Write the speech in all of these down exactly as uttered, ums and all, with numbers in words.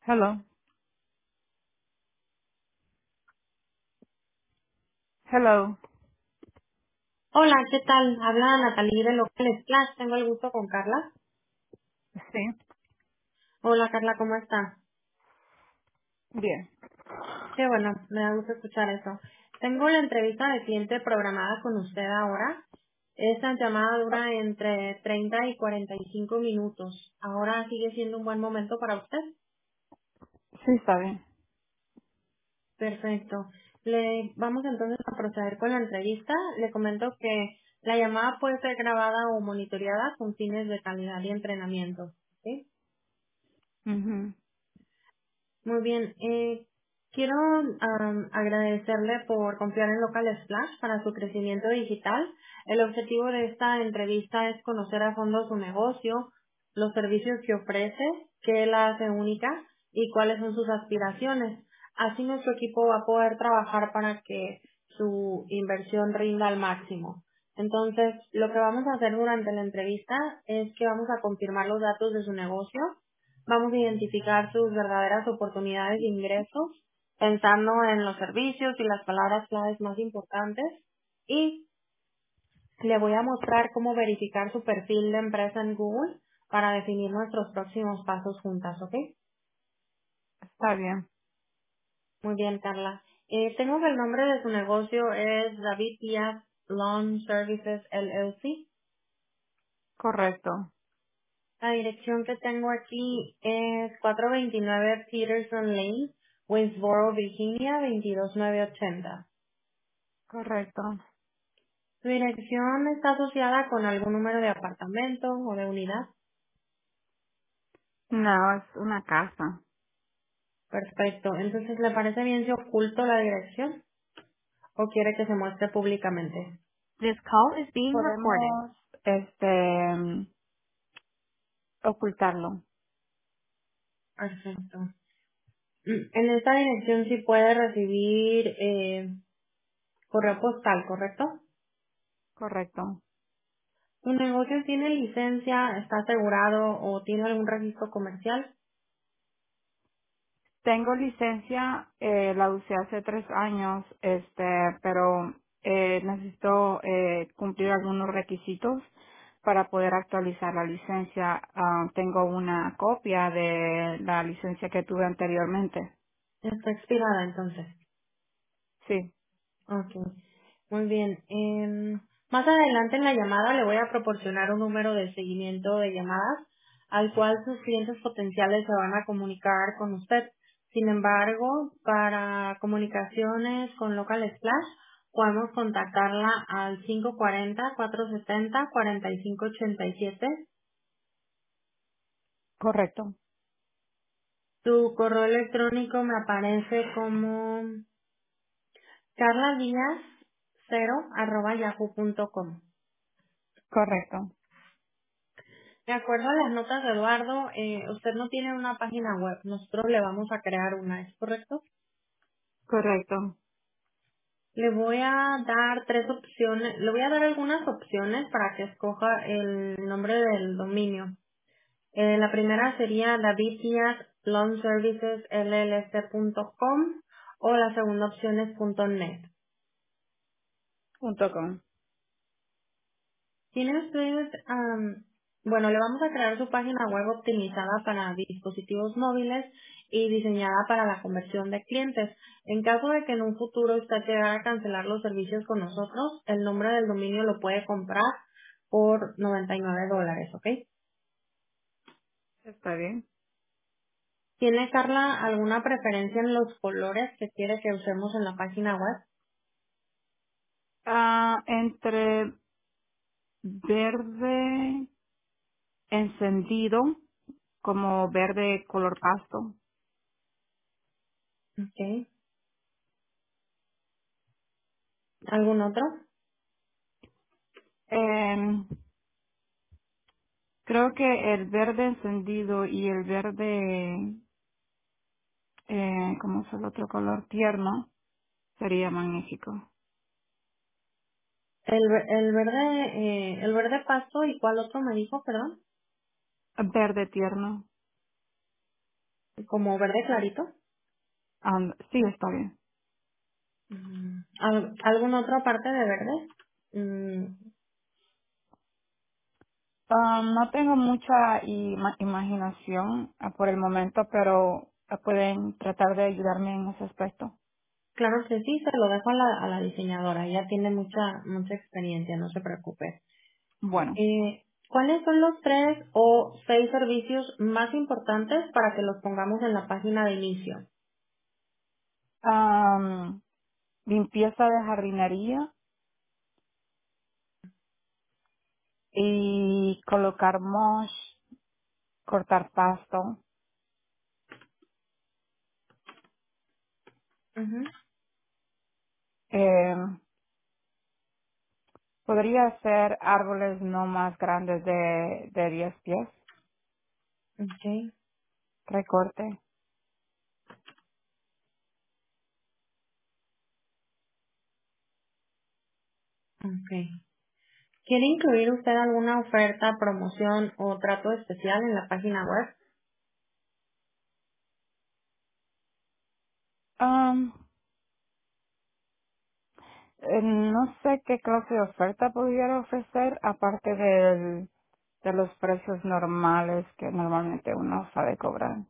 Hello. Hello. Hola, ¿qué tal? Habla Natalie de Local Splash. Tengo el gusto con Carla. Sí. Hola, Carla, ¿cómo está? Bien. Qué bueno, me da gusto escuchar eso. Tengo la entrevista de cliente programada con usted ahora. Esta llamada dura entre treinta y cuarenta y cinco minutos. ¿Ahora sigue siendo un buen momento para usted? Sí, está bien. Perfecto. Le vamos entonces a proceder con la entrevista. Le comento que la llamada puede ser grabada o monitoreada con fines de calidad y entrenamiento. ¿Sí? Mhm. Muy bien. Eh, quiero am, agradecerle por confiar en Local Splash para su crecimiento digital. El objetivo de esta entrevista es conocer a fondo su negocio, los servicios que ofrece, qué la hace única y cuáles son sus aspiraciones. Así nuestro equipo va a poder trabajar para que su inversión rinda al máximo. Entonces, lo que vamos a hacer durante la entrevista es que vamos a confirmar los datos de su negocio. Vamos a identificar sus verdaderas oportunidades de ingresos, pensando en los servicios y las palabras claves más importantes. Y le voy a mostrar cómo verificar su perfil de empresa en Google para definir nuestros próximos pasos juntas, ¿ok? Está bien. Muy bien, Carla. Eh, tengo que el nombre de su negocio es David Díaz Lawn Services L L C. Correcto. La dirección que tengo aquí es cuatrocientos veintinueve Peterson Lane, Waynesboro, Virginia, veintidós mil novecientos ochenta. Correcto. ¿Su dirección está asociada con algún número de apartamento o de unidad? No, es una casa. Perfecto. Entonces, ¿le parece bien si oculto la dirección o quiere que se muestre públicamente? This call is being recorded. Podemos, este, mm, ocultarlo. Perfecto. Mm, En esta dirección sí puede recibir eh, correo postal, ¿correcto? Correcto. ¿Su negocio tiene licencia, está asegurado o tiene algún registro comercial? Tengo licencia, eh, la usé hace tres años, este, pero eh, necesito eh, cumplir algunos requisitos para poder actualizar la licencia. Ah, tengo una copia de la licencia que tuve anteriormente. Está expirada entonces. Sí. Ok, muy bien. Em, más adelante en la llamada le voy a proporcionar un número de seguimiento de llamadas al cual sus clientes potenciales se van a comunicar con usted. Sin embargo, para comunicaciones con Local Splash, podemos contactarla al cinco cuatro cero, cuatro siete cero, cuatro cinco ocho siete. Correcto, Su correo electrónico me aparece como carla díaz cero arroba yahoo punto com. correcto, De acuerdo a las notas de Eduardo, eh, usted no tiene una página web. Nosotros le vamos a crear una, ¿es correcto? correcto. Le voy a dar tres opciones, le voy a dar algunas opciones para que escoja el nombre del dominio. Eh, la primera sería david díaz lawn services l l c punto com o la segunda opción es .net. Punto com. ¿Tiene usted, am, bueno, le vamos a crear su página web optimizada para dispositivos móviles y diseñada para la conversión de clientes? En caso de que en un futuro usted llegara a cancelar los servicios con nosotros, el nombre del dominio lo puede comprar por noventa y nueve dólares, ¿ok? Está bien. ¿Tiene, Carla, alguna preferencia en los colores que quiere que usemos en la página web? Ah, entre verde encendido, como verde color pasto. Ok. ¿Algún otro? Em, creo que el verde encendido y el verde, eh, ¿cómo es el otro color? Tierno, sería magnífico. El, ve- el verde, eh, el verde pasto y cuál otro me dijo, perdón. Verde tierno. como verde clarito. Um, sí, está bien. Mm, ¿al- ¿Alguna otra parte de verde? Mm, Um, no tengo mucha ima- imaginación ah, por el momento, pero ah, pueden tratar de ayudarme en ese aspecto. claro que sí, se lo dejo a la, a la diseñadora. Ella tiene mucha, mucha experiencia, no se preocupe. Bueno, Eh, ¿Cuáles son los tres o seis servicios más importantes para que los pongamos en la página de inicio? um, limpieza de jardinería y colocar mosh, cortar pasto. Ujú, Eh, podría ser árboles no más grandes de, de diez pies, okay, recorte. okay. ¿Quiere incluir usted alguna oferta, promoción o trato especial en la página web? Um, eh, no sé qué clase de oferta pudiera ofrecer aparte del, de los precios normales que normalmente uno sabe cobrar.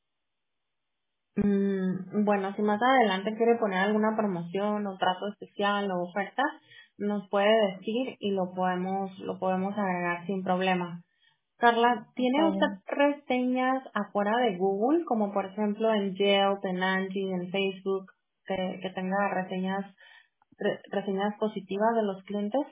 Mm, bueno, si más adelante quiere poner alguna promoción o trato especial o oferta, nos puede decir y lo podemos, lo podemos agregar sin problema. Carla, ¿tiene Está usted bien. reseñas afuera de Google, como por ejemplo en Yelp, en Angie, en Facebook, que, que tenga reseñas, re- reseñas positivas de los clientes?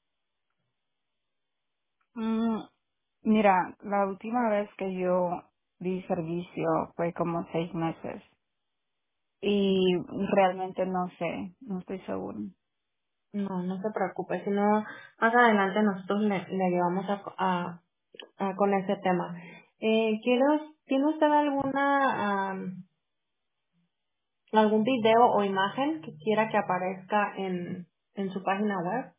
Mm, mira, la última vez que yo di servicio fue como seis meses y realmente no sé, no estoy seguro. No, no se preocupe, si no, más adelante nosotros le, le ayudamos a, a- a- con ese tema. Eh, quiero, ¿tiene usted alguna, am, algún video o imagen que quiera que aparezca en, en su página web?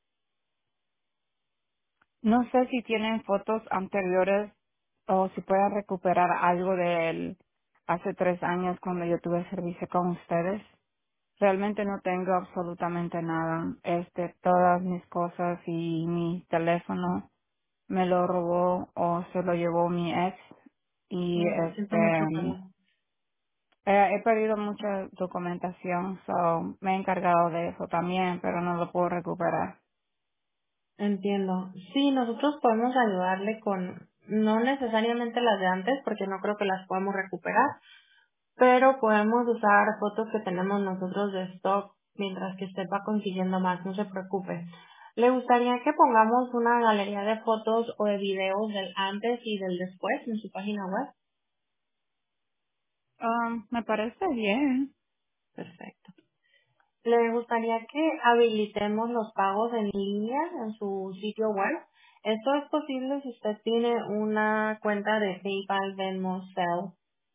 No sé si tienen fotos anteriores o si pueden recuperar algo del hace tres años cuando yo tuve servicio con ustedes. Realmente no tengo absolutamente nada. Este, todas mis cosas y mi teléfono me lo robó o se lo llevó mi ex y No, siento mucho, este Carla. eh, he perdido mucha documentación, so me he encargado de eso también, pero no lo puedo recuperar. Entiendo. Sí, nosotros podemos ayudarle con, no necesariamente las de antes, porque no creo que las podamos recuperar, pero podemos usar fotos que tenemos nosotros de stock mientras que usted va consiguiendo más, no se preocupe. ¿Le gustaría que pongamos una galería de fotos o de videos del antes y del después en su página web? Um, me parece bien. Perfecto. ¿Le gustaría que habilitemos los pagos en línea en su sitio web? Esto es posible si usted tiene una cuenta de PayPal, Venmo, Zelle.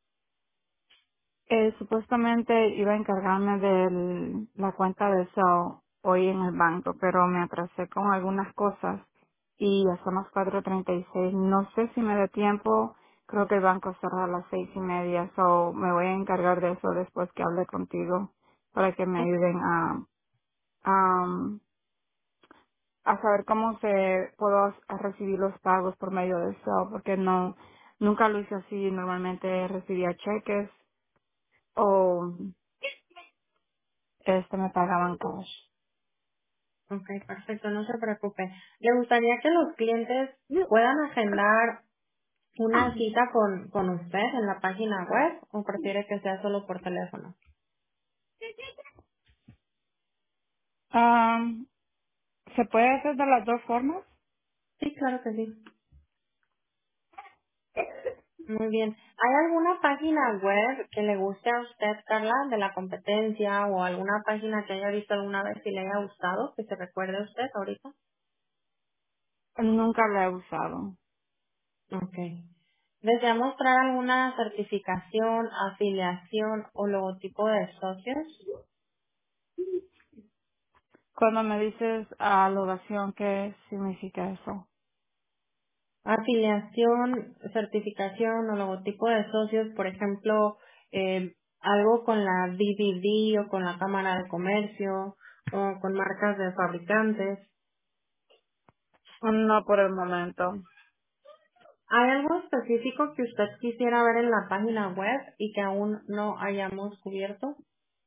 Eh, supuestamente iba a encargarme de la cuenta de eso hoy en el banco, pero me atrasé con algunas cosas y ya son las cuatro treinta y seis. No sé si me dé tiempo. Creo que el banco cierra a las seis y media, so me voy a encargar de eso después que hable contigo para que me Ok, ayuden a, a, a saber cómo se puedo a recibir los pagos por medio de eso, porque no nunca lo hice así. Normalmente recibía cheques o este me pagaban cash. ok, perfecto, no se preocupe. ¿Le gustaría que los clientes puedan agendar una cita con, con usted en la página web o prefiere que sea solo por teléfono? Um, ¿Se puede hacer de las dos formas? Sí, claro que sí. Muy bien. ¿Hay alguna página web que le guste a usted, Carla, de la competencia o alguna página que haya visto alguna vez y le haya gustado, que se recuerde a usted ahorita? Nunca la he usado. Ok. ¿Desea mostrar alguna certificación, afiliación o logotipo de socios? Cuando me dices alogación, ¿qué significa eso? Afiliación, certificación o logotipo de socios, por ejemplo, eh, algo con la D V D o con la Cámara de Comercio o con marcas de fabricantes. No por el momento. ¿Hay algo específico que usted quisiera ver en la página web y que aún no hayamos cubierto?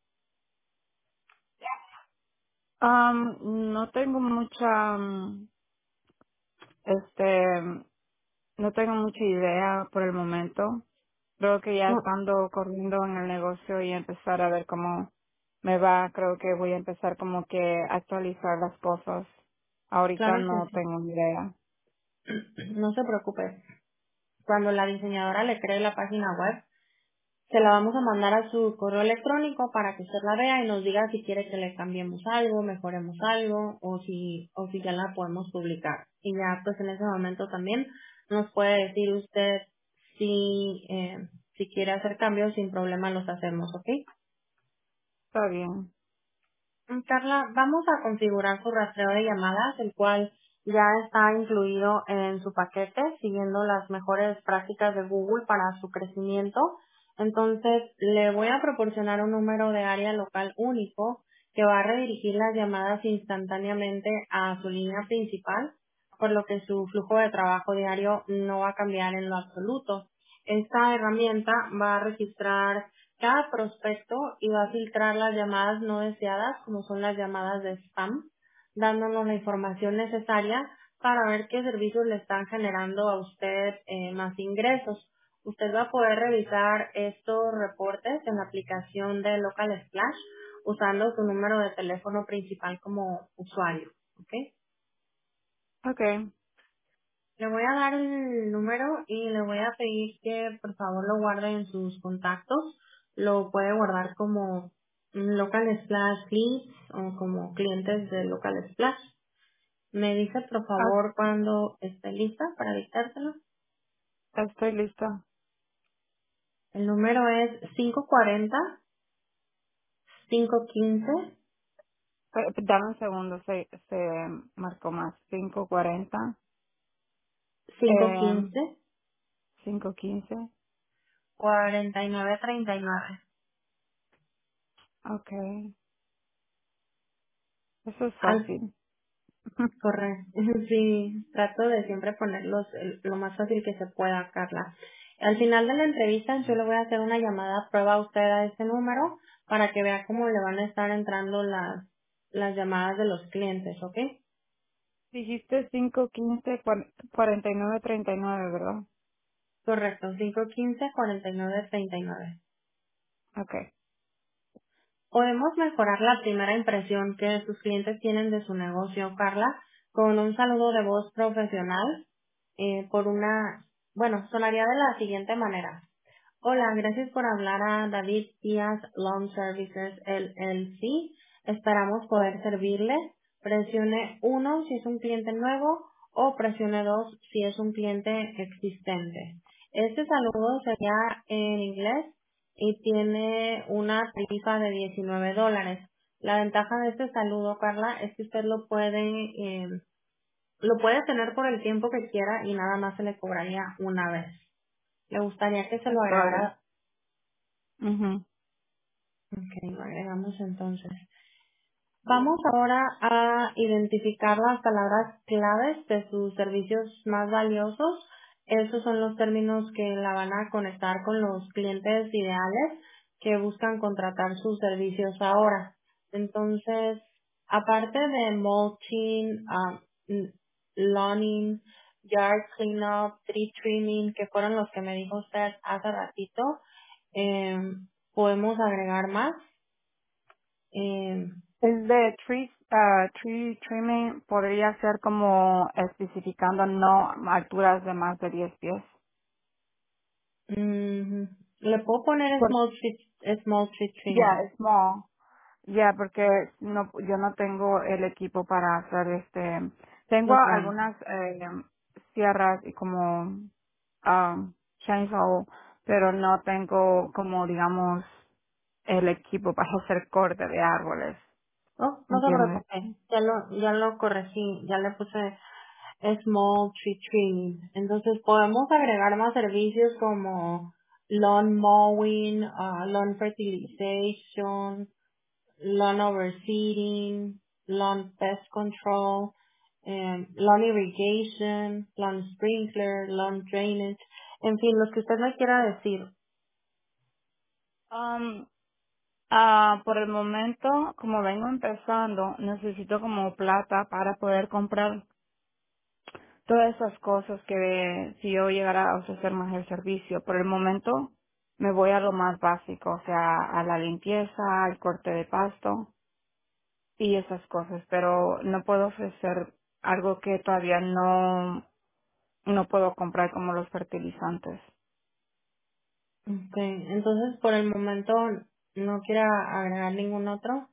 Um, no tengo mucha, um, este, no tengo mucha idea por el momento. Creo que ya No, estando corriendo en el negocio y empezar a ver cómo me va, creo que voy a empezar como que a actualizar las cosas. Ahorita claro que no sí. tengo ni idea. No se preocupe. Cuando la diseñadora le cree la página web, se la vamos a mandar a su correo electrónico para que usted la vea y nos diga si quiere que le cambiemos algo, mejoremos algo o si, o si ya la podemos publicar. Y ya pues en ese momento también nos puede decir usted si, eh, si quiere hacer cambios, sin problema los hacemos, ¿ok? Está bien. Mm, Carla, vamos a configurar su rastreo de llamadas, el cual ya está incluido en su paquete, siguiendo las mejores prácticas de Google para su crecimiento. Entonces, le voy a proporcionar un número de área local único que va a redirigir las llamadas instantáneamente a su línea principal, por lo que su flujo de trabajo diario no va a cambiar en lo absoluto. Esta herramienta va a registrar cada prospecto y va a filtrar las llamadas no deseadas, como son las llamadas de spam, dándonos la información necesaria para ver qué servicios le están generando a usted eh, más ingresos. Usted va a poder revisar estos reportes en la aplicación de Local Splash usando su número de teléfono principal como usuario. ¿Ok? Okay. Le voy a dar el número y le voy a pedir que por favor lo guarde en sus contactos. Lo puede guardar como Local Splash Leads o como clientes de Local Splash. Me dice por Ah, favor cuando esté lista para dictárselo. estoy lista. El número es cinco cuatro cero, cinco uno cinco, Eh, Dame un segundo, se, se marcó más. cinco cuarenta, cinco eh, uno cinco, cinco quince. cuatro nueve tres nueve. Okay. Eso es Al fácil. Correcto. Sí, trato de siempre ponerlos el- lo más fácil que se pueda, Carla. Al final de la entrevista yo le voy a hacer una llamada a prueba a usted a este número para que vea cómo le van a estar entrando las, las llamadas de los clientes, ¿ok? Dijiste cinco quince cuarenta y nueve treinta y nueve, ¿verdad? Correcto, cinco uno cinco, cuatro nueve tres nueve. Okay. Podemos mejorar la primera impresión que sus clientes tienen de su negocio, Carla, con un saludo de voz profesional eh, por una, bueno, sonaría de la siguiente manera. Hola, gracias por hablar a David Díaz Loan Services L L C. Esperamos poder servirle. Presione uno si es un cliente nuevo o presione dos si es un cliente existente. Este saludo sería en inglés y tiene una tarifa de diecinueve dólares. La ventaja de este saludo, Carla, es que usted lo puede, eh, lo puede tener por el tiempo que quiera y nada más se le cobraría una vez. ¿Le gustaría que se lo Está bien. agregara? Mhm. Ok, lo agregamos entonces. Vamos ahora a identificar las palabras claves de sus servicios más valiosos. Esos son los términos que la van a conectar con los clientes ideales que buscan contratar sus servicios ahora. Entonces, aparte de mulching, um, n- lawning, yard cleanup, tree trimming, que fueron los que me dijo usted hace ratito, em, podemos agregar más. Em, Es de tree, ah, tree trimming, podría ser como especificando no alturas de más de diez pies. Mm, le puedo poner Por, small tree, small tree ya, trimming. small. Ya, porque no, yo no tengo el equipo para hacer este. Tengo No, claro. algunas eh, sierras y como um, chainsaw, pero no tengo como digamos el equipo para hacer corte de árboles. No, no se ¿Entiendes? preocupe. Ya lo, ya lo corregí, ya le puse. small tree trimming. Entonces podemos agregar más servicios como lawn mowing, ah, lawn fertilization, lawn overseeding, lawn pest control, em, lawn irrigation, lawn sprinkler, lawn drainage, en fin, los que usted me quiera decir. Um, ah, por el momento, como vengo empezando, necesito como plata para poder comprar todas esas cosas que si yo llegara a ofrecer más el servicio. Por el momento, me voy a lo más básico, o sea, a la limpieza, al corte de pasto y esas cosas, pero no puedo ofrecer algo que todavía no, no puedo comprar como los fertilizantes. Okay, entonces por el momento no quiera agregar ningún otro.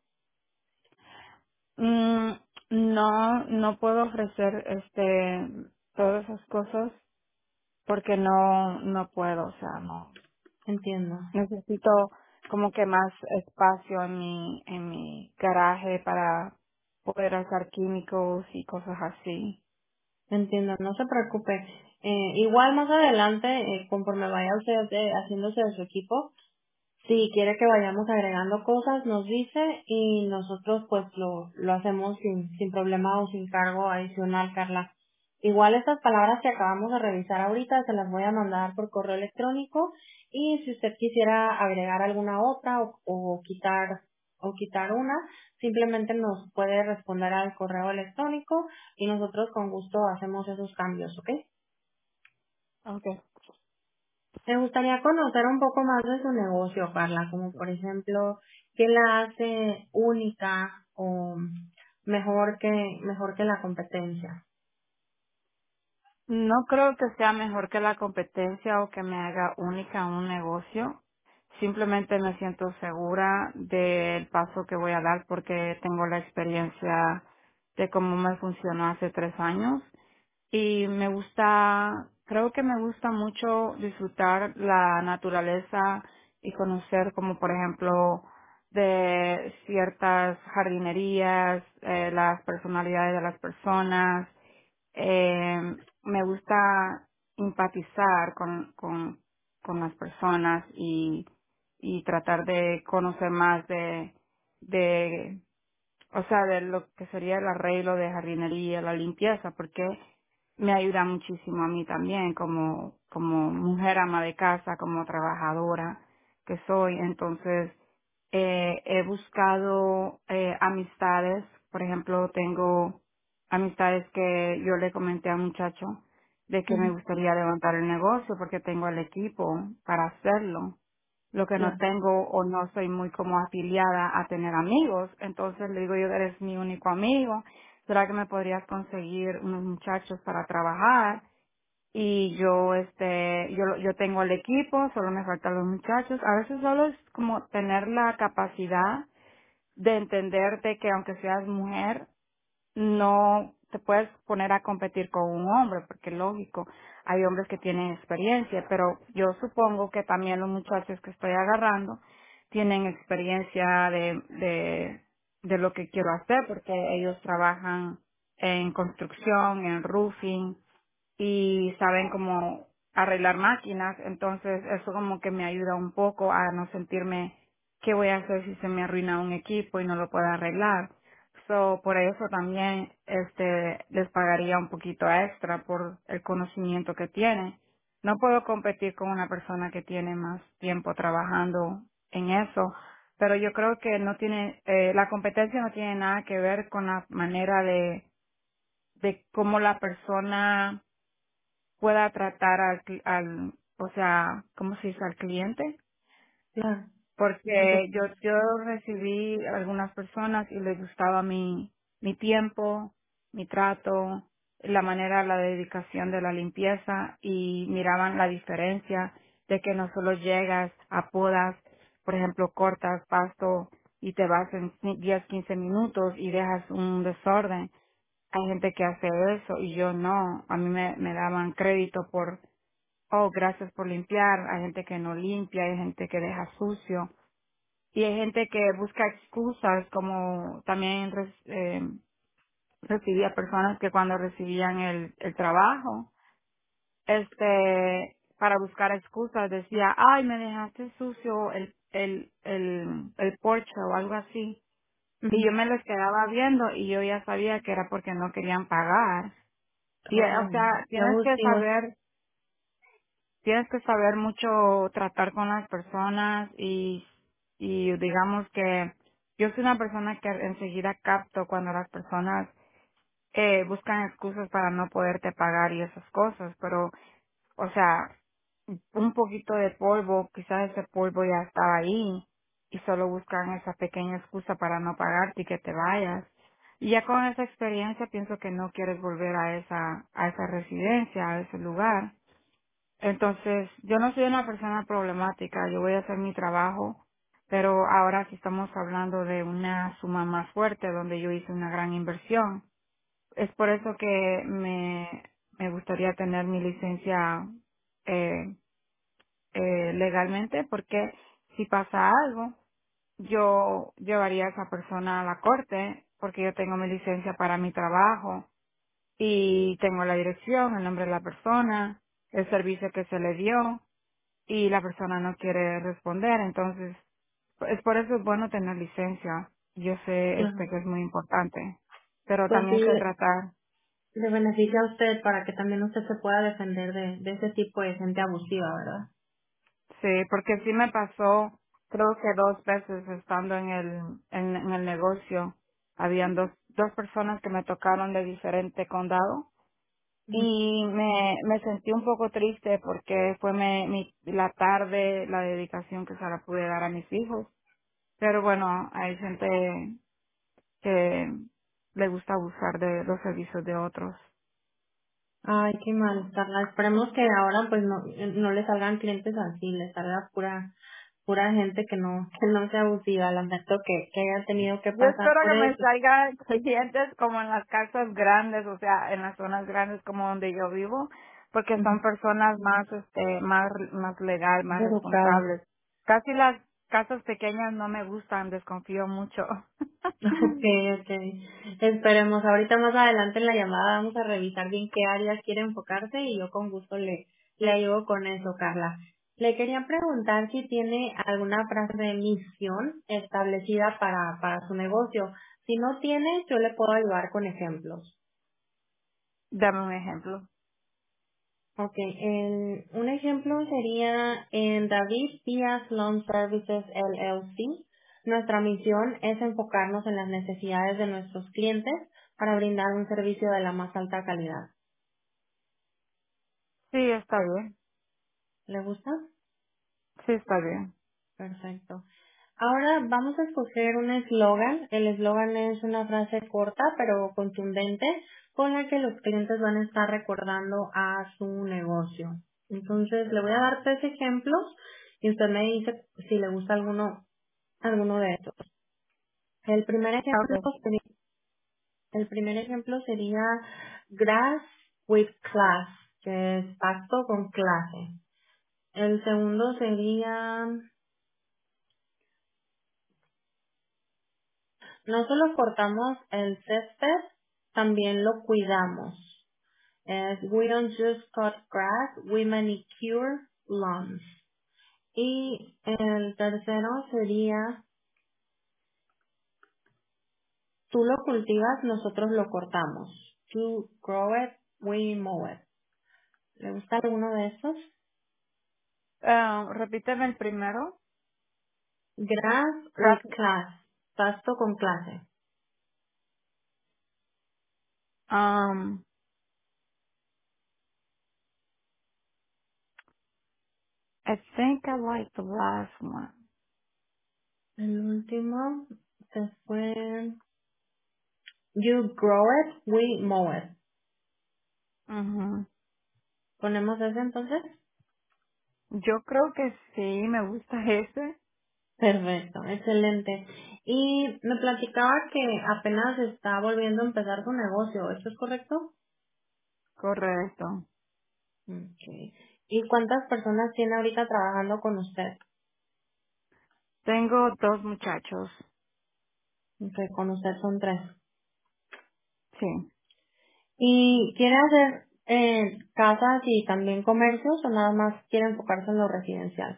Mm, no, no puedo ofrecer este todas esas cosas porque no, no puedo, o sea, no. Entiendo, Necesito como que más espacio en mi, en mi garaje para poder usar químicos y cosas así. entiendo, no se preocupe. Eh, igual más adelante, eh, conforme vaya usted eh, haciéndose de su equipo, si quiere que vayamos agregando cosas, nos dice y nosotros pues lo, lo hacemos sin, sin problema o sin cargo adicional, Carla. Igual estas palabras que acabamos de revisar ahorita se las voy a mandar por correo electrónico y si usted quisiera agregar alguna otra o, o quitar o quitar una, simplemente nos puede responder al correo electrónico y nosotros con gusto hacemos esos cambios, ¿ok? Okay. Me gustaría conocer un poco más de su negocio, Carla, como por ejemplo, ¿qué la hace única o mejor que mejor que la competencia? No creo que sea mejor que la competencia o que me haga única en un negocio. Simplemente me siento segura del paso que voy a dar porque tengo la experiencia de cómo me funcionó hace tres años. Y me gusta, creo que me gusta mucho disfrutar la naturaleza y conocer como por ejemplo de ciertas jardinerías, eh, las personalidades de las personas. Eh, me gusta empatizar con, con, con las personas y, y tratar de conocer más de, de o sea, de lo que sería el arreglo de jardinería, la limpieza, porque me ayuda muchísimo a mí también como, como mujer ama de casa, como trabajadora que soy. Entonces, eh, he buscado eh, amistades, por ejemplo, tengo amistades que yo le comenté al muchacho de que me Ujú, gustaría levantar el negocio porque tengo el equipo para hacerlo. Lo que no claro, tengo o no soy muy como afiliada a tener amigos, entonces le digo yo, eres mi único amigo, ¿será que me podrías conseguir unos muchachos para trabajar? Y yo, este, yo, yo tengo el equipo, solo me faltan los muchachos. A veces solo es como tener la capacidad de entenderte que aunque seas mujer, no te puedes poner a competir con un hombre, porque lógico, hay hombres que tienen experiencia, pero yo supongo que también los muchachos que estoy agarrando tienen experiencia de, de, de lo que quiero hacer, porque ellos trabajan en construcción, en roofing, y saben cómo arreglar máquinas, entonces eso como que me ayuda un poco a no sentirme qué voy a hacer si se me arruina un equipo y no lo puedo arreglar. So, por eso también este les pagaría un poquito extra por el conocimiento que tiene. No puedo competir con una persona que tiene más tiempo trabajando en eso, pero yo creo que no tiene eh, la competencia no tiene nada que ver con la manera de de cómo la persona pueda tratar al, cli- al o sea, ¿cómo se dice? Al cliente. claro, por Porque yo, supuesto. yo recibí algunas personas y les gustaba mi, mi tiempo, mi trato, la manera, la dedicación de la limpieza y miraban la diferencia de que no solo llegas a podas, por ejemplo, cortas pasto y te vas en diez quince minutos y dejas un desorden. Hay gente que hace eso y yo no. A mí me, me daban crédito por, oh, gracias por limpiar. Hay gente que no limpia, hay gente que deja sucio. Y hay gente que busca excusas como también res- eh, recibía personas que cuando recibían el, el trabajo, este, para buscar excusas decía, ay, me dejaste sucio el, el, el, el porche o algo así. Y Ujú. yo me les quedaba viendo y yo ya sabía que era porque no querían pagar. Y, eh, o Oh, sea, qué tienes que abusivos. saber, tienes que saber mucho tratar con las personas y, y digamos que yo soy una persona que enseguida capto cuando las personas eh, buscan excusas para no poderte pagar y esas cosas, pero, o sea, un poquito de polvo, quizás ese polvo ya estaba ahí y solo buscan esa pequeña excusa para no pagarte y que te vayas. Y ya con esa experiencia pienso que no quieres volver a esa, a esa residencia, a ese lugar. Entonces, yo no soy una persona problemática, yo voy a hacer mi trabajo, pero ahora sí estamos hablando de una suma más fuerte donde yo hice una gran inversión. Es por eso que me, me gustaría tener mi licencia eh, eh, legalmente, porque si pasa algo, yo llevaría a esa persona a la corte, porque yo tengo mi licencia para mi trabajo y tengo la dirección, el nombre de la persona, el servicio que se le dio y la persona no quiere responder, entonces es por eso es bueno tener licencia. Yo sé este Claro. que es muy importante, pero Pues sí, también sé le, tratar. le beneficia a usted para que también usted se pueda defender de, de ese tipo de gente abusiva, ¿verdad? Sí, porque sí me pasó, creo que dos veces estando en el, en, en el negocio, habían dos, dos personas que me tocaron de diferente condado Ujú. y me, me sentí un poco triste porque fue me, mi, la tarde, la dedicación que se la pude dar a mis hijos. Pero bueno, hay gente que le gusta abusar de los servicios de otros. Ay, qué mal, Carla. Esperemos que ahora pues no, no le salgan clientes así, le salga pura pura gente que no que no sea abusiva. Lamento que, que haya tenido que Yo pasar espero por que me eso. salgan clientes como en las casas grandes, o sea, en las zonas grandes como donde yo vivo, porque Ujú. son personas más, este, más, más legal, más Educado. responsables. Casi las casas pequeñas no me gustan, desconfío mucho. Okay, okay. Esperemos. Ahorita más adelante en la llamada vamos a revisar bien qué áreas quiere enfocarse y yo con gusto le, le ayudo con eso, Carla. Le quería preguntar si tiene alguna frase de misión establecida para, para su negocio. Si no tiene, yo le puedo ayudar con ejemplos. Dame un ejemplo. Ok, en, un ejemplo sería en David Díaz Loan Services L L C. Nuestra misión es enfocarnos en las necesidades de nuestros clientes para brindar un servicio de la más alta calidad. Sí, está bien. ¿Le gusta? Sí, está bien. Perfecto. Ahora vamos a escoger un eslogan. El eslogan es una frase corta pero contundente con la que los clientes van a estar recordando a su negocio. Entonces le voy a dar tres ejemplos y usted me dice si le gusta alguno, alguno de estos. El primer ejemplo Okay. sería, el primer ejemplo sería Grass with Class, que es pacto con clase. El segundo sería no solo cortamos el césped, también lo cuidamos. Es we don't just cut grass, we manicure lawns. Y el tercero sería tú lo cultivas, nosotros lo cortamos. You grow it, we mow it. ¿Le gusta alguno de estos? Ah, repíteme el primero. Grass with Gracias. class. Pasto con clase. Um, I think I like the last one. El último se fue you grow it, we mow it. Ujú. ¿Ponemos ese entonces? Yo creo que sí, me gusta ese. Perfecto, excelente. Y me platicaba que apenas está volviendo a empezar su negocio, ¿eso es correcto? Correcto. Okay. ¿Y cuántas personas tiene ahorita trabajando con usted? Tengo dos muchachos. Okay, con usted son tres. Sí. ¿Y quiere hacer eh, casas y también comercios o nada más quiere enfocarse en lo residencial?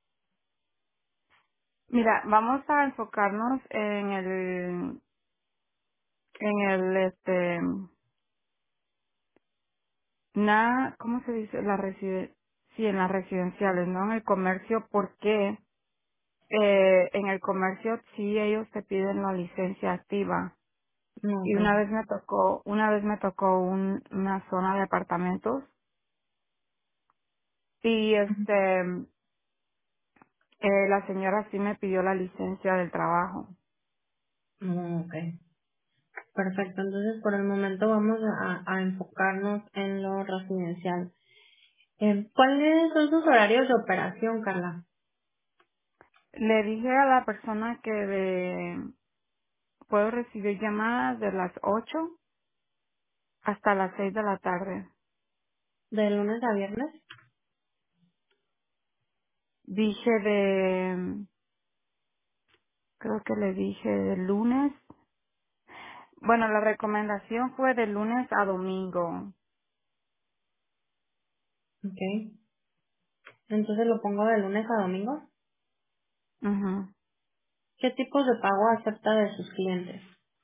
Mira, vamos a enfocarnos en el, en el, este, na, ¿cómo se dice? La residen, sí, en las residenciales, no en el comercio, porque eh, en el comercio sí ellos te piden la licencia activa. No, Y ok. una vez me tocó, una vez me tocó un, una zona de apartamentos y este, eh, la señora sí me pidió la licencia del trabajo. No, ok. Perfecto. Entonces, por el momento vamos a, a enfocarnos en lo residencial. Eh, ¿Cuáles son sus horarios de operación, Carla? Le dije a la persona que de, puedo recibir llamadas de las ocho hasta las seis de la tarde. ¿De lunes a viernes? Dije de, creo que le dije de lunes. Bueno, la recomendación fue de lunes a domingo. Ok. Entonces lo pongo de lunes a domingo. Ujú. ¿Qué tipos de pago acepta de sus clientes?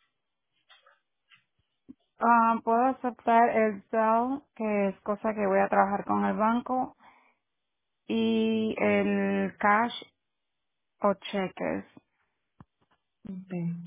Ah, puedo aceptar el Zelle, que es cosa que voy a trabajar con el banco, y el cash o cheques. Ok.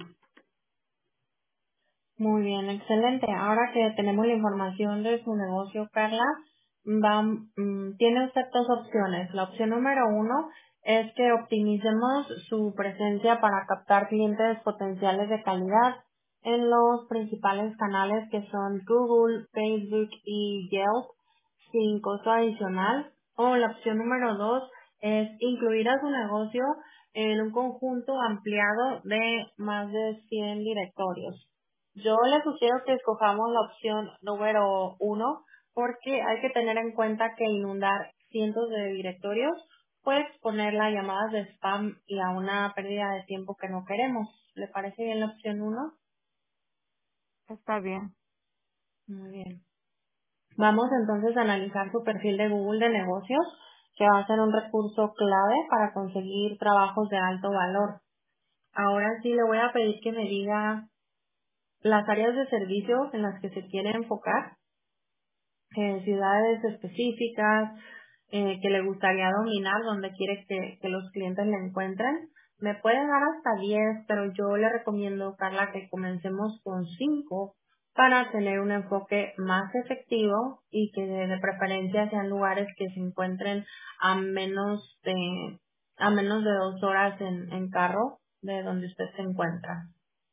Muy bien, excelente. Ahora que tenemos la información de su negocio, Carla, va, mm, tiene usted dos opciones. La opción número uno es que optimicemos su presencia para captar clientes potenciales de calidad en los principales canales que son Google, Facebook y Yelp sin costo adicional. O la opción número dos es incluir a su negocio en un conjunto ampliado de más de cien directorios. Yo le sugiero que escojamos la opción número uno porque hay que tener en cuenta que inundar cientos de directorios puede exponerla a llamadas de spam y a una pérdida de tiempo que no queremos. ¿Le parece bien la opción uno? Está bien. Muy bien. Vamos entonces a analizar su perfil de Google de negocios, que va a ser un recurso clave para conseguir trabajos de alto valor. Ahora sí le voy a pedir que me diga las áreas de servicio en las que se quiere enfocar, eh, ciudades específicas eh, que le gustaría dominar, donde quiere que, que los clientes le encuentren. Me puede dar hasta diez, pero yo le recomiendo, Carla, que comencemos con cinco para tener un enfoque más efectivo y que de, de preferencia sean lugares que se encuentren a menos de a menos de dos horas en, en carro de donde usted se encuentra.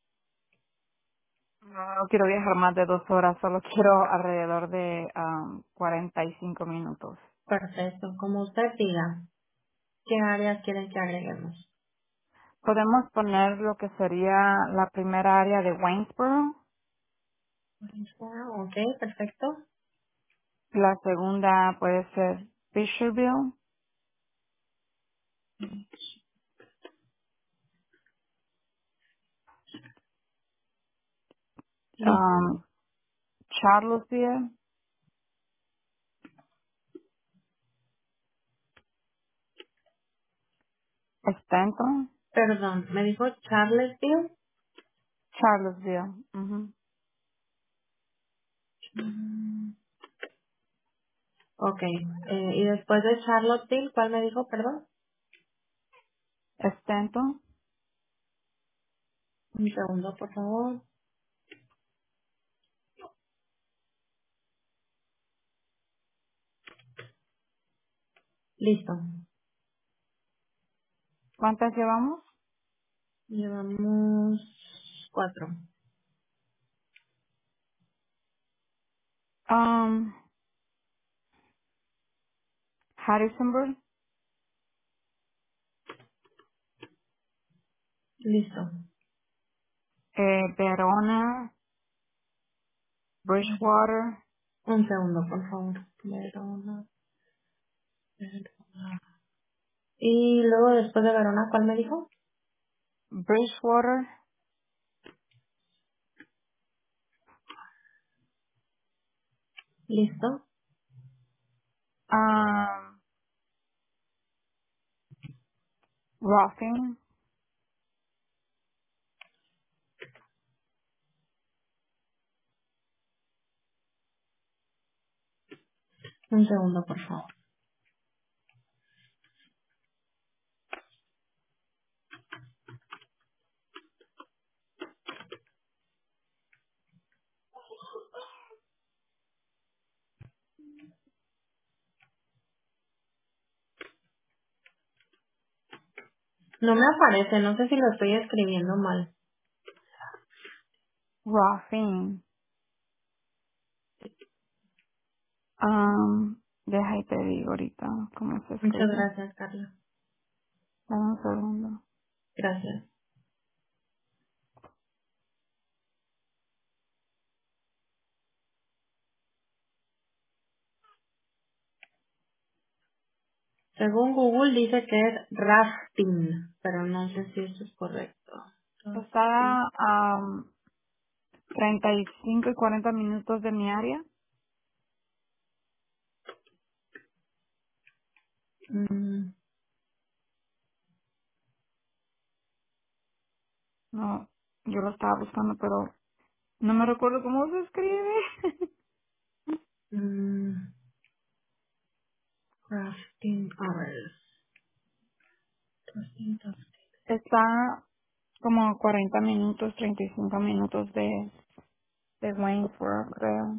No, no quiero viajar más de dos horas, solo quiero alrededor de um, cuarenta y cinco minutos. Perfecto, como usted diga, ¿qué áreas quieren que agreguemos? Podemos poner lo que sería la primera área de Waynesboro, Ok, perfecto. la segunda puede ser Fisherville, Listo. um, Charlottesville, Stanton, Perdón, me dijo Charlottesville. Charlottesville, ujú, Mm, Ok, eh, y después de Charlottesville, ¿cuál me dijo, perdón? Stanton, Un segundo, por favor. Listo. ¿cuántas llevamos? Llevamos cuatro. Um, Harrisonburg, Listo. eh, Verona, Bridgewater, Un segundo, por favor. Verona, Verona. Y luego después de Verona, ¿cuál me dijo? Bridgewater, Listo. Um, roughing. Un segundo, por favor. No me aparece, no sé si lo estoy escribiendo mal. Roughing. Um, deja y te digo ahorita cómo se Muchas escribe. gracias, Carla. Dame un segundo. Gracias. Según Google dice que es rafting, pero no sé si eso es correcto. Rafting. Está a treinta y cinco y cuarenta minutos de mi área. Mm, No, yo lo estaba buscando, pero no me recuerdo cómo se escribe. mm, rafting hours. Rafting hours. Está como a cuarenta minutos, treinta y cinco minutos de, de Waynesboro, creo.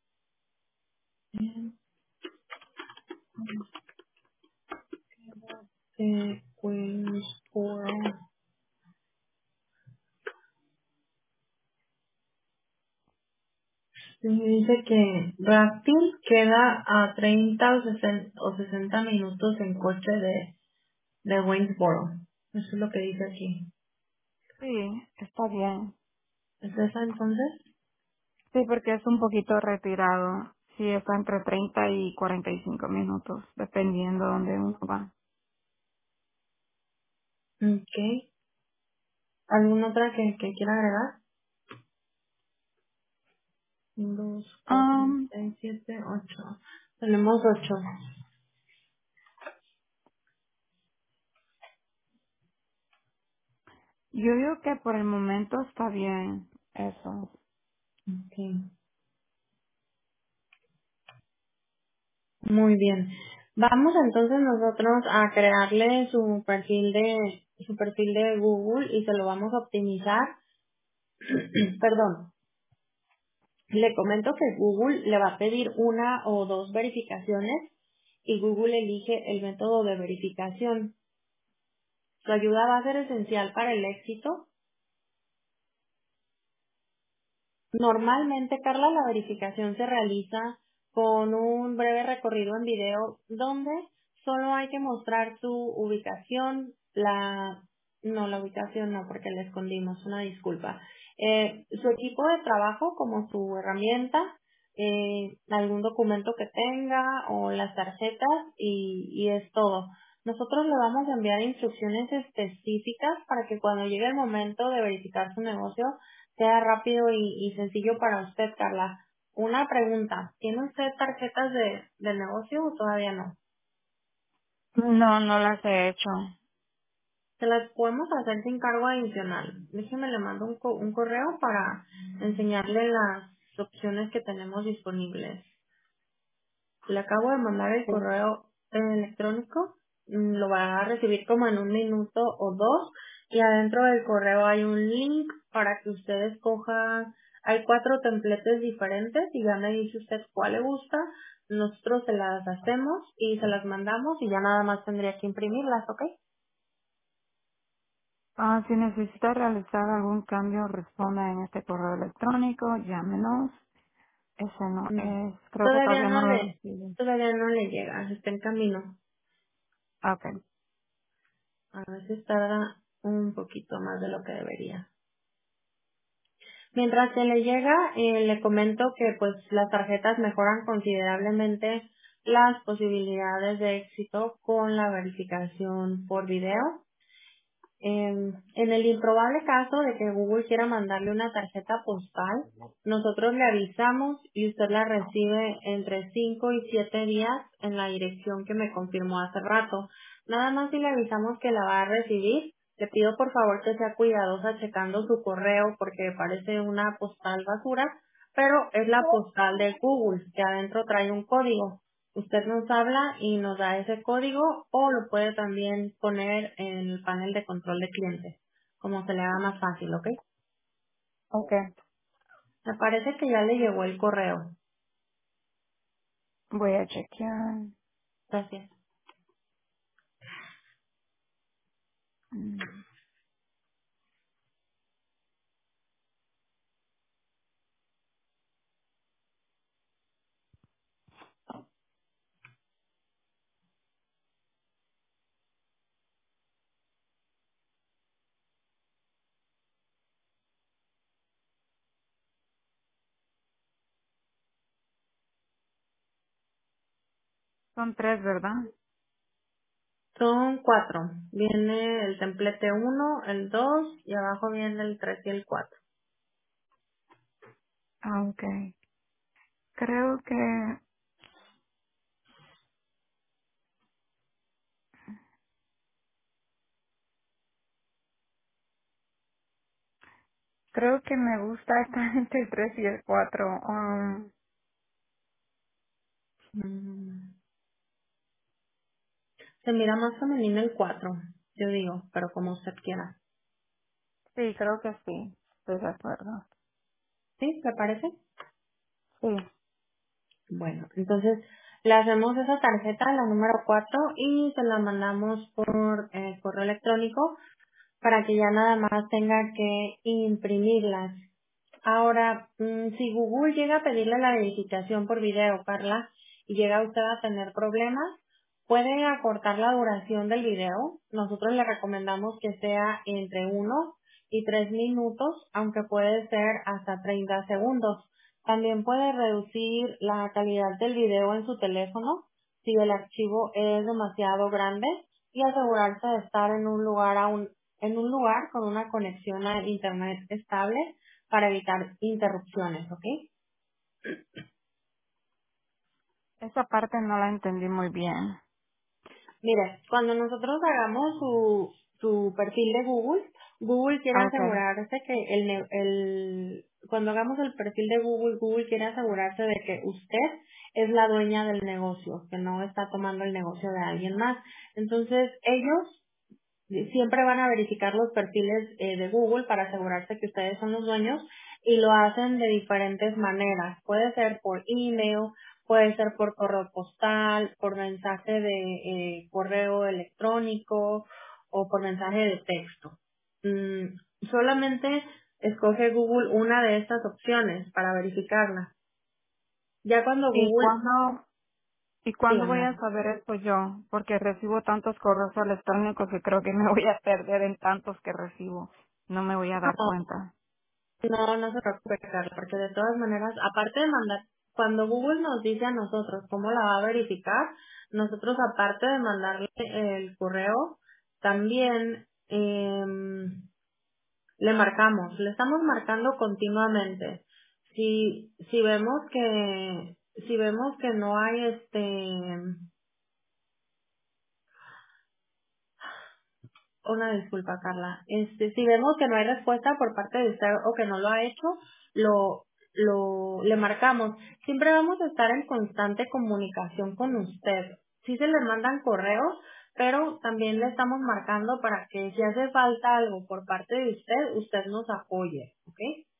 Eh, Queensboro. Sí, dice que rafting queda a treinta o sesenta, o sesenta minutos en coche de, de Waynesboro. Eso es lo que dice aquí. Sí, está bien. ¿Es esa entonces? Sí, porque es un poquito retirado. Sí, está entre treinta y cuarenta y cinco minutos, dependiendo de dónde uno va. Ok. ¿Alguna otra que, que quiera agregar? Dos, cuatro, Um, seis, siete, ocho. Tenemos ocho. yo digo que por el momento está bien eso. Ok. Muy bien. Vamos entonces nosotros a crearle su perfil de su perfil de Google y se lo vamos a optimizar. Perdón. Le comento que Google le va a pedir una o dos verificaciones y Google elige el método de verificación. Su ayuda va a ser esencial para el éxito. Normalmente, Carla, la verificación se realiza con un breve recorrido en video donde solo hay que mostrar su ubicación, la, no, la ubicación no, porque la escondimos, una disculpa. Eh, su equipo de trabajo como su herramienta, eh, algún documento que tenga o las tarjetas y, y es todo. Nosotros le vamos a enviar instrucciones específicas para que cuando llegue el momento de verificar su negocio sea rápido y, y sencillo para usted, Carla. Una pregunta, ¿tiene usted tarjetas de, del negocio o todavía no? No, no las he hecho. Se las podemos hacer sin cargo adicional. Déjeme le mando un, co- un correo para enseñarle las opciones que tenemos disponibles. Le acabo de mandar el Sí. correo electrónico, mm, lo va a recibir como en un minuto o dos y adentro del correo hay un link para que usted escoja, hay cuatro templates diferentes y ya me dice usted cuál le gusta, nosotros se las hacemos y se las mandamos y ya nada más tendría que imprimirlas, ¿ok? Ah, si necesita realizar algún cambio, responda en este correo electrónico, llámenos. Ese no Mm, es, creo que Todavía todavía no no lo le, recibe. todavía no le llega, está en camino. Ok. A veces tarda un poquito más de lo que debería. Mientras se le llega, eh, le comento que pues las tarjetas mejoran considerablemente las posibilidades de éxito con la verificación por video. Eh, en el improbable caso de que Google quiera mandarle una tarjeta postal, nosotros le avisamos y usted la recibe entre cinco y siete días en la dirección que me confirmó hace rato. Nada más si le avisamos que la va a recibir, le pido por favor que sea cuidadosa checando su correo porque parece una postal basura, pero es la postal de Google, que adentro trae un código. Usted nos habla y nos da ese código o lo puede también poner en el panel de control de clientes, como se le haga más fácil, ¿ok? Okay, Me parece que ya le llegó el correo. voy a chequear. Gracias. Mm, Son tres, ¿verdad? Son cuatro. Viene el templete uno, el dos y abajo viene el tres y el cuatro. Ah, okay. Creo que, creo que me gusta estar entre el tres y el cuatro. Um, Mm, Se mira más femenino el cuatro, yo digo, pero como usted quiera. sí, creo que sí. Estoy de acuerdo. ¿Sí? ¿Le parece? Sí. Bueno, entonces le hacemos esa tarjeta, la número cuatro, y se la mandamos por eh, correo electrónico para que ya nada más tenga que imprimirlas. Ahora, mm, si Google llega a pedirle la verificación por video, Carla, y llega usted a tener problemas, puede acortar la duración del video. Nosotros le recomendamos que sea entre uno y tres minutos, aunque puede ser hasta treinta segundos. También puede reducir la calidad del video en su teléfono si el archivo es demasiado grande y asegurarse de estar en un lugar aún en un lugar con una conexión a internet estable para evitar interrupciones, ¿ok? Esa parte no la entendí muy bien. Mire, cuando nosotros hagamos su, su perfil de Google, Google quiere Okay, asegurarse que el, ne- el, cuando hagamos el perfil de Google, Google quiere asegurarse de que usted es la dueña del negocio, que no está tomando el negocio de alguien más. Entonces, ellos siempre van a verificar los perfiles eh, de Google para asegurarse que ustedes son los dueños y lo hacen de diferentes maneras. Puede ser por email, puede ser por correo postal, por mensaje de eh, correo electrónico o por mensaje de texto. Mm, solamente escoge Google una de estas opciones para verificarla. Ya cuando ¿Y Google, cuándo, y cuándo voy dígame. a saber esto yo? Porque recibo tantos correos electrónicos que creo que me voy a perder en tantos que recibo. No me voy a dar cuenta. No, no se preocupe, Carla, porque de todas maneras, aparte de mandar, cuando Google nos dice a nosotros cómo la va a verificar, nosotros aparte de mandarle el correo, también em, le marcamos, le estamos marcando continuamente. Si, si vemos que, si vemos que no hay este, Una disculpa, Carla. Este, si vemos que no hay respuesta por parte de usted o que no lo ha hecho, lo, lo, le marcamos. Siempre vamos a estar en constante comunicación con usted. Sí se le mandan correos, pero también le estamos marcando para que si hace falta algo por parte de usted, usted nos apoye, ¿ok?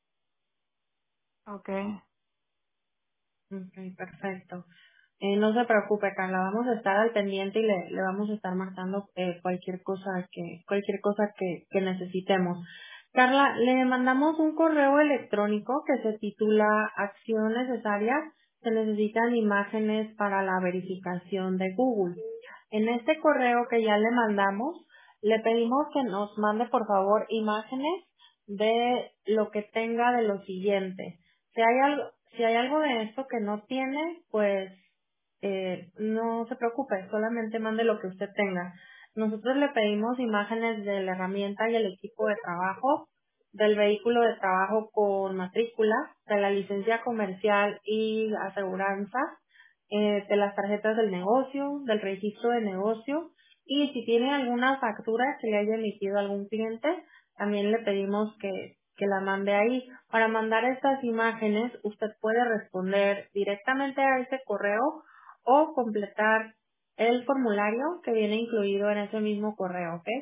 Okay. Ok, perfecto. Eh, no se preocupe, Carla, vamos a estar al pendiente y le, le vamos a estar marcando eh, cualquier cosa que cualquier cosa que, que necesitemos. Carla, le mandamos un correo electrónico que se titula Acción necesaria. Se necesitan imágenes para la verificación de Google. En este correo que ya le mandamos, le pedimos que nos mande por favor imágenes de lo que tenga de lo siguiente. Si hay algo, si hay algo de esto que no tiene, pues eh, no se preocupe, solamente mande lo que usted tenga. Nosotros le pedimos imágenes de la herramienta y el equipo de trabajo, del vehículo de trabajo con matrícula, de la licencia comercial y aseguranza, eh, de las tarjetas del negocio, del registro de negocio, y si tiene alguna factura que le haya emitido algún cliente, también le pedimos que, que la mande ahí. Para mandar estas imágenes, usted puede responder directamente a ese correo o completar el formulario que viene incluido en ese mismo correo, ¿ok?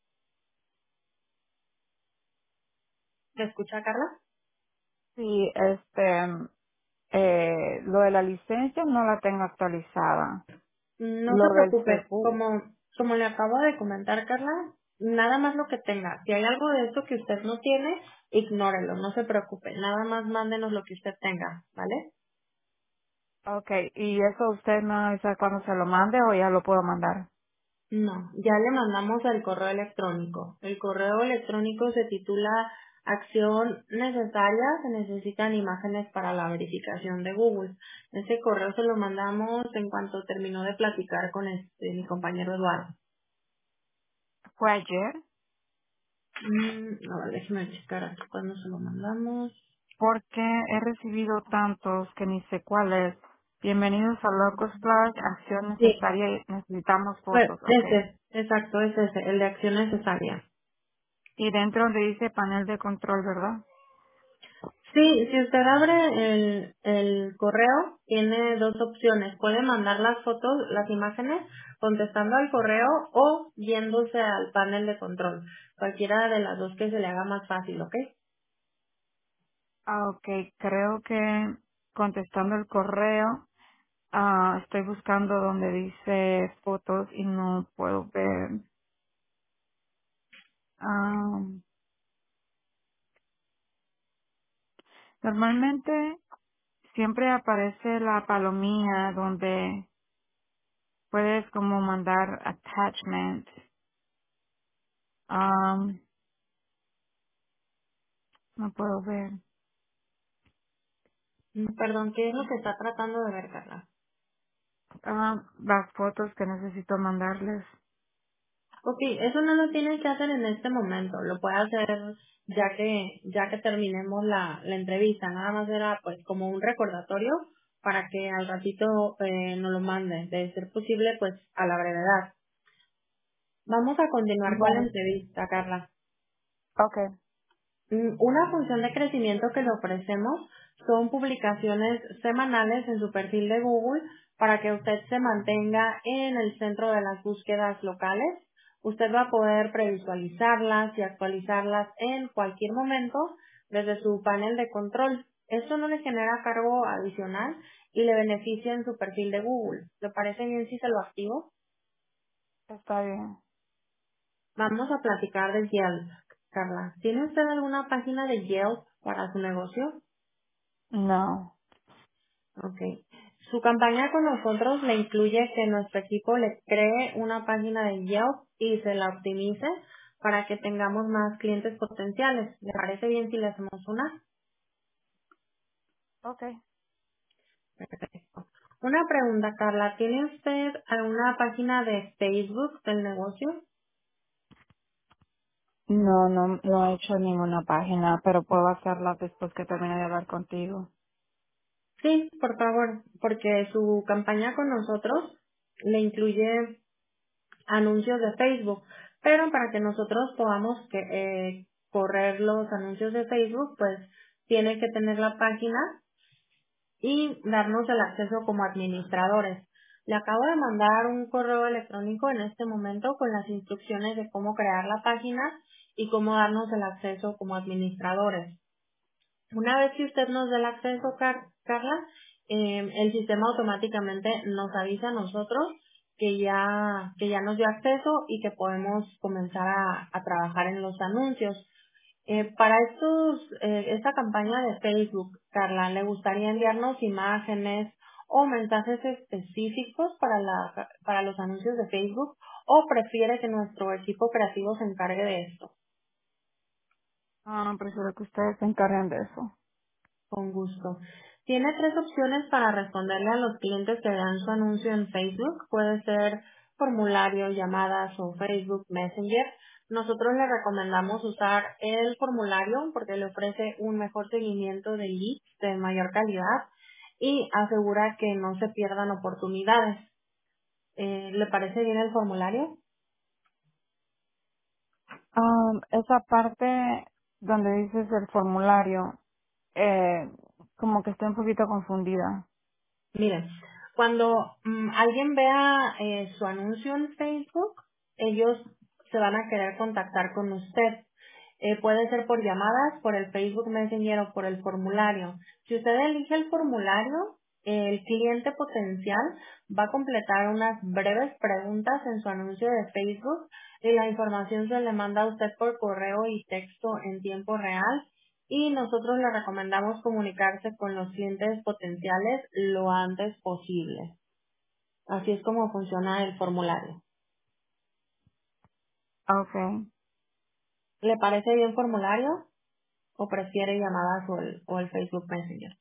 ¿Me escucha, Carla? Sí, este, eh, lo de la licencia no la tengo actualizada. No se Lo del preocupe, seguro. como, como le acabo de comentar, Carla, nada más lo que tenga. Si hay algo de esto que usted no tiene, ignórelo, no se preocupe. Nada más mándenos lo que usted tenga, ¿vale? Okay, ¿y eso usted no dice cuándo se lo mande o ya lo puedo mandar? No, ya le mandamos el correo electrónico. El correo electrónico se titula Acción necesaria, se necesitan imágenes para la verificación de Google. Ese correo se lo mandamos en cuanto terminó de platicar con este, mi compañero Eduardo. ¿Fue ayer? Mm, a ver, déjeme checar aquí cuándo se lo mandamos. Porque he recibido tantos que ni sé cuál es. Bienvenidos a Locus Plus, acción Sí, necesaria, y necesitamos pues fotos, ok. ese, exacto, es ese, el de acción necesaria. Y dentro donde dice panel de control, ¿verdad? Sí, si usted abre el, el correo, tiene dos opciones. Puede mandar las fotos, las imágenes, contestando al correo o yéndose al panel de control. Cualquiera de las dos que se le haga más fácil, ¿ok? Ah, ok, creo que contestando el correo, ah, estoy buscando donde dice fotos y no puedo ver. Ah, normalmente siempre aparece la palomilla donde puedes como mandar attachment. Ah, no puedo ver. Mm, Perdón, ¿qué es lo que está tratando de ver, Carla? Ah, las fotos que necesito mandarles. Ok, eso no lo tiene que hacer en este momento, lo puede hacer ya que ya que terminemos la, la entrevista. Nada más era pues como un recordatorio para que al ratito eh, nos lo mande, de ser posible pues a la brevedad. Vamos a continuar con la Bueno, entrevista, Carla. okay, Mm, Una función de crecimiento que le ofrecemos son publicaciones semanales en su perfil de Google para que usted se mantenga en el centro de las búsquedas locales. Usted va a poder previsualizarlas y actualizarlas en cualquier momento desde su panel de control. Esto no le genera cargo adicional y le beneficia en su perfil de Google. ¿Le parece bien si se lo activo? está bien. Vamos a platicar de Yelp, Carla. ¿Tiene usted alguna página de Yelp para su negocio? No. Ok. Su campaña con nosotros le incluye que nuestro equipo le cree una página de Yelp y se la optimice para que tengamos más clientes potenciales. ¿Le parece bien si le hacemos una? Okay. Perfecto. Una pregunta, Carla. ¿Tiene usted alguna página de Facebook del negocio? No, no, no he hecho ninguna página, pero puedo hacerla después que termine de hablar contigo. Sí, por favor, porque su campaña con nosotros le incluye anuncios de Facebook, pero para que nosotros podamos que, eh, correr los anuncios de Facebook, pues tiene que tener la página y darnos el acceso como administradores. Le acabo de mandar un correo electrónico en este momento con las instrucciones de cómo crear la página y cómo darnos el acceso como administradores. Una vez que usted nos dé el acceso, Car- Carla, eh, el sistema automáticamente nos avisa a nosotros que ya, que ya nos dio acceso y que podemos comenzar a, a trabajar en los anuncios. Eh, para estos, eh, esta campaña de Facebook, Carla, ¿le gustaría enviarnos imágenes o mensajes específicos para, la, para los anuncios de Facebook o prefiere que nuestro equipo creativo se encargue de esto? Ah, prefiero que ustedes se encarguen de eso. Con gusto. Tiene tres opciones para responderle a los clientes que vean su anuncio en Facebook. Puede ser formulario, llamadas o Facebook Messenger, nosotros le recomendamos usar el formulario porque le ofrece un mejor seguimiento de leads de mayor calidad y asegura que no se pierdan oportunidades. Eh, ¿Le parece bien el formulario? Um, esa parte donde dices el formulario, eh, como que estoy un poquito confundida. Miren, cuando mm, alguien vea eh, su anuncio en Facebook, ellos se van a querer contactar con usted. Eh, puede ser por llamadas, por el Facebook Messenger o por el formulario. Si usted elige el formulario, el cliente potencial va a completar unas breves preguntas en su anuncio de Facebook y la información se le manda a usted por correo y texto en tiempo real y nosotros le recomendamos comunicarse con los clientes potenciales lo antes posible. Así es como funciona el formulario. Okay. ¿Le parece bien formulario o prefiere llamadas o el, o el Facebook Messenger?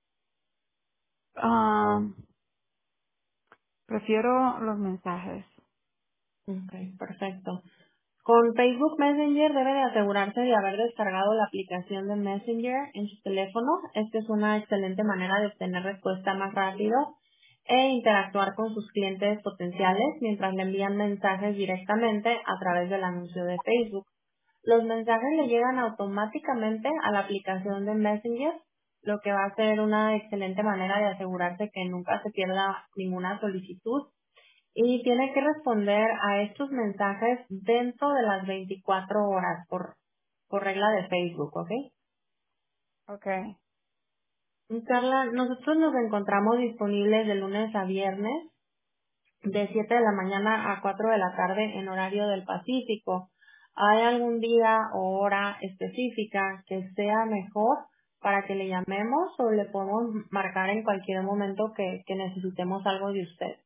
Um, prefiero los mensajes. Ok, perfecto. Con Facebook Messenger debe de asegurarse de haber descargado la aplicación de Messenger en su teléfono. Esta es una excelente manera de obtener respuesta más rápido e interactuar con sus clientes potenciales mientras le envían mensajes directamente a través del anuncio de Facebook. Los mensajes le llegan automáticamente a la aplicación de Messenger, lo que va a ser una excelente manera de asegurarse que nunca se pierda ninguna solicitud y tiene que responder a estos mensajes dentro de las veinticuatro horas por, por regla de Facebook, ¿ok? Okay. Y Carla, nosotros nos encontramos disponibles de lunes a viernes de siete de la mañana a cuatro de la tarde en horario del Pacífico. ¿Hay algún día o hora específica que sea mejor para que le llamemos o le podemos marcar en cualquier momento que, que necesitemos algo de usted?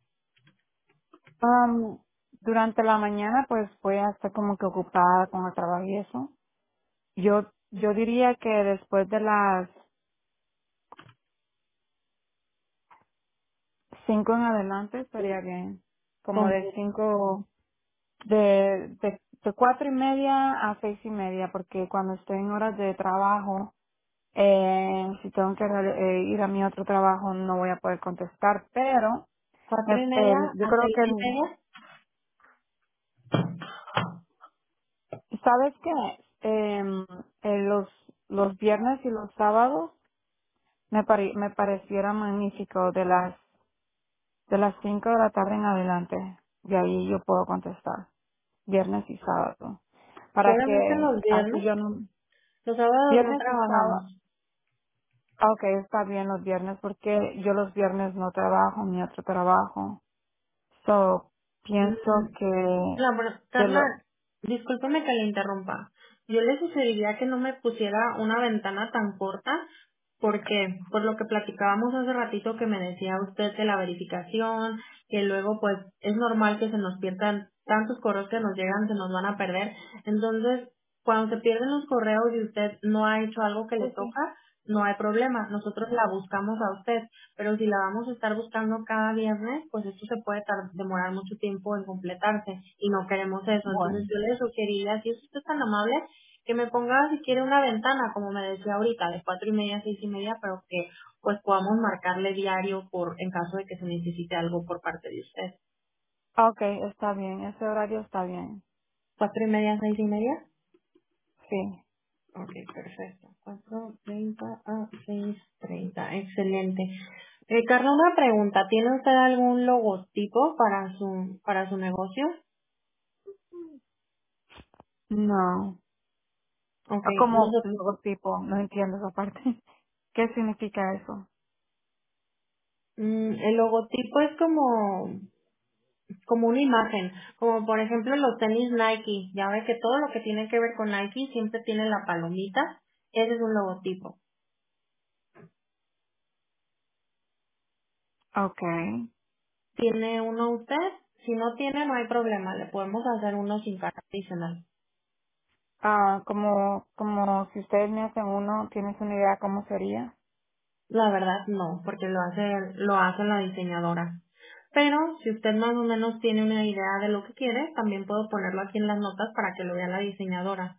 Um, durante la mañana pues voy a estar como que ocupada con el trabajo y eso. Yo, yo diría que después de las cinco en adelante estaría bien. Como Con de cinco, de, de, de cuatro y media a seis y media, porque cuando estoy en horas de trabajo, eh, si tengo que reali- eh, ir a mi otro trabajo no voy a poder contestar, pero cuatro me- y media eh, yo a creo seis y que media. ¿sabes qué? Em, eh, los, los viernes y los sábados me, pare- me pareciera magnífico de las, de las cinco de la tarde en adelante. De ahí yo puedo contestar. Viernes y sábado. Para Solamente que los así viernes. yo no, Los sábados no viernes y sábado. trabajamos. Ah, ok, está bien los viernes porque yo los viernes no trabajo ni otro trabajo. So, pienso Mm, que La, ver- de Carla, lo, discúlpeme que le interrumpa. Yo le sugeriría que no me pusiera una ventana tan corta porque por lo que platicábamos hace ratito que me decía usted de la verificación, que luego pues es normal que se nos pierdan tantos correos que nos llegan, se nos van a perder. Entonces, cuando se pierden los correos y usted no ha hecho algo que le sí, sí. toca, no hay problema. Nosotros la buscamos a usted. Pero si la vamos a estar buscando cada viernes, pues esto se puede tar- demorar mucho tiempo en completarse y no queremos eso. Entonces Bueno. yo le sugeriría, si es usted tan amable, que me ponga si quiere una ventana, como me decía ahorita, de cuatro y media a seis y media, pero que pues podamos marcarle diario por en caso de que se necesite algo por parte de usted. Ok, está bien, ese horario está bien. ¿Cuatro y media a seis y media? Sí. Ok, perfecto. Cuatro treinta a seis treinta. Excelente. Eh, Carla, una pregunta. ¿Tiene usted algún logotipo para su, para su negocio? No. Ok, Ah, como nosotros, logotipo, no entiendo esa parte. ¿Qué significa eso? mm, el logotipo es como, como una imagen, como por ejemplo los tenis Nike. Ya ve que todo lo que tiene que ver con Nike siempre tiene la palomita. Ese es un logotipo. Okay. ¿Tiene uno usted? Si no tiene, no hay problema. Le podemos hacer uno sin carga adicional. Ah, como, como si ustedes me hacen uno, ¿tienes una idea cómo sería? La verdad no, porque lo hace, lo hace la diseñadora. Pero si usted más o menos tiene una idea de lo que quiere, también puedo ponerlo aquí en las notas para que lo vea la diseñadora.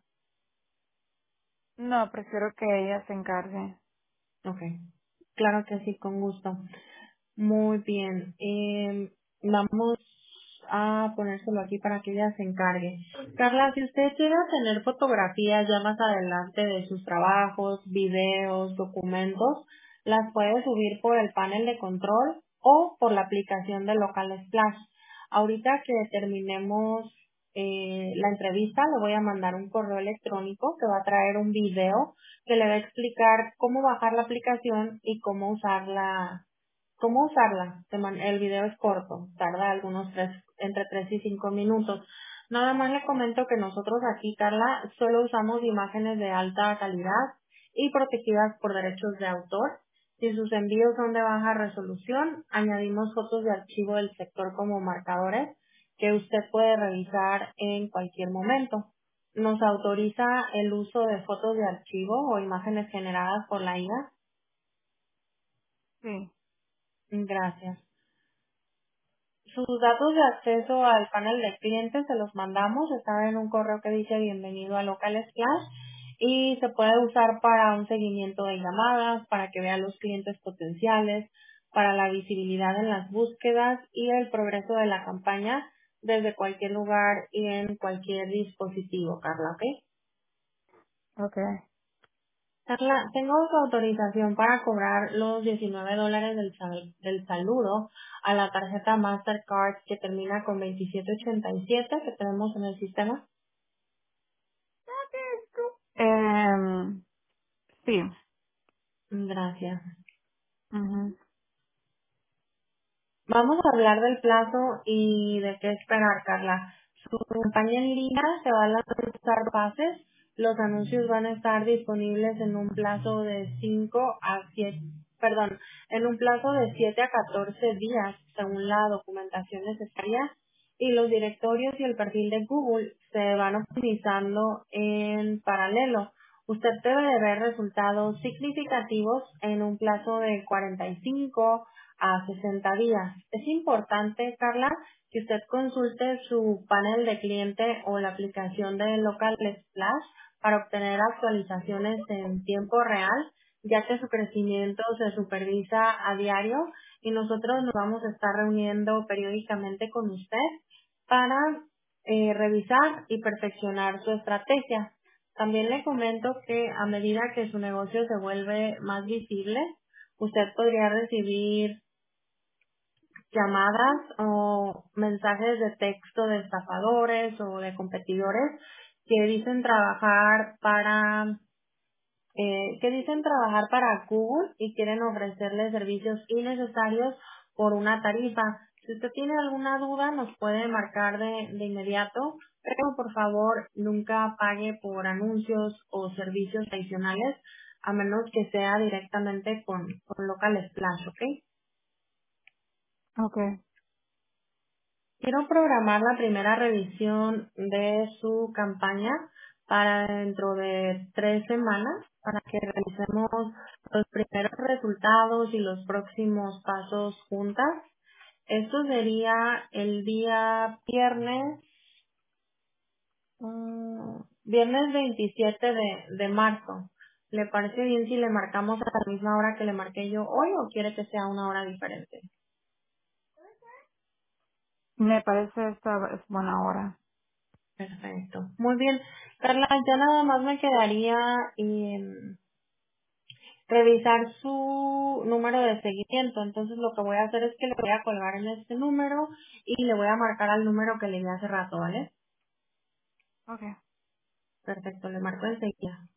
No, prefiero que ella se encargue. Ok, claro que sí, con gusto. Muy bien. Eh, vamos a ponérselo aquí para que ella se encargue. Carla, si usted quiere tener fotografías ya más adelante de sus trabajos, videos, documentos, las puede subir por el panel de control o por la aplicación de Local Splash. Ahorita que terminemos eh, la entrevista, le voy a mandar un correo electrónico que va a traer un video que le va a explicar cómo bajar la aplicación y cómo usarla. ¿Cómo usarla? Te man- El video es corto, tarda algunos tres, entre tres y cinco minutos. Nada más le comento que nosotros aquí, Carla, solo usamos imágenes de alta calidad y protegidas por derechos de autor. Si sus envíos son de baja resolución, añadimos fotos de archivo del sector como marcadores que usted puede revisar en cualquier momento. Nos autoriza el uso de fotos de archivo o imágenes generadas por la I A. Sí. Gracias. Sus datos de acceso al panel de clientes se los mandamos, están en un correo que dice bienvenido a Local Splash y se puede usar para un seguimiento de llamadas, para que vea los clientes potenciales, para la visibilidad en las búsquedas y el progreso de la campaña desde cualquier lugar y en cualquier dispositivo, Carla, ¿ok? Okay. Carla, tengo su autorización para cobrar los diecinueve dólares del, sal- del saludo a la tarjeta Mastercard que termina con veintisiete ochenta y siete que tenemos en el sistema. Eh, sí. Gracias. Mhm. Vamos a hablar del plazo y de qué esperar, Carla. Su campaña en línea se va a lanzar pases. Los anuncios van a estar disponibles en un plazo de cinco a siete, perdón, en un plazo de siete a catorce días, según la documentación necesaria. Y los directorios y el perfil de Google se van optimizando en paralelo. Usted debe de ver resultados significativos en un plazo de cuarenta y cinco a sesenta días. Es importante, Carla, que usted consulte su panel de cliente o la aplicación de Local Splash para obtener actualizaciones en tiempo real, ya que su crecimiento se supervisa a diario y nosotros nos vamos a estar reuniendo periódicamente con usted para eh, revisar y perfeccionar su estrategia. También le comento que a medida que su negocio se vuelve más visible, usted podría recibir llamadas o mensajes de texto de estafadores o de competidores que dicen trabajar para eh, que dicen trabajar para Google y quieren ofrecerle servicios innecesarios por una tarifa. Si usted tiene alguna duda, nos puede marcar de, de inmediato, pero por favor nunca pague por anuncios o servicios adicionales a menos que sea directamente con, con Local Splash, ¿ok? Okay. Quiero programar la primera revisión de su campaña para dentro de tres semanas para que revisemos los primeros resultados y los próximos pasos juntas. Esto sería el día viernes, mm, viernes veintisiete de, de marzo. ¿Le parece bien si le marcamos a la misma hora que le marqué yo hoy o quiere que sea una hora diferente? Me parece esta es buena hora. Perfecto. Muy bien. Carla, ya nada más me quedaría em, revisar su número de seguimiento. Entonces lo que voy a hacer es que le voy a colgar en este número y le voy a marcar al número que le di hace rato, ¿vale? Okay. Perfecto, le marco enseguida.